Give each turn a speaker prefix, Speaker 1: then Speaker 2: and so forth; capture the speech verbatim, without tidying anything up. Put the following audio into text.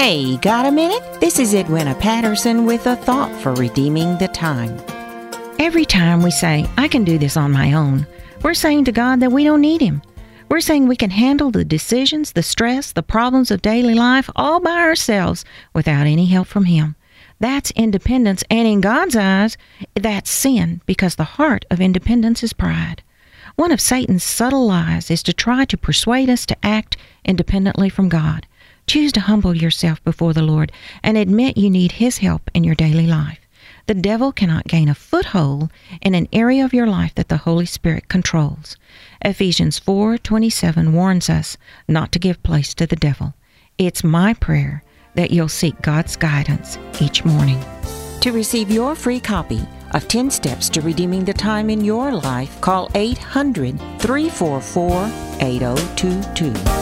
Speaker 1: Hey, got a minute? This is Edwina Patterson with a thought for redeeming the time.
Speaker 2: Every time we say, I can do this on my own, we're saying to God that we don't need Him. We're saying we can handle the decisions, the stress, the problems of daily life all by ourselves without any help from Him. That's independence, and in God's eyes, that's sin, because the heart of independence is pride. One of Satan's subtle lies is to try to persuade us to act independently from God. Choose to humble yourself before the Lord and admit you need His help in your daily life. The devil cannot gain a foothold in an area of your life that the Holy Spirit controls. Ephesians four twenty-seven warns us not to give place to the devil. It's my prayer that you'll seek God's guidance each morning.
Speaker 1: To receive your free copy of ten Steps to Redeeming the Time in Your Life, call eight hundred, three four four, eight oh two two.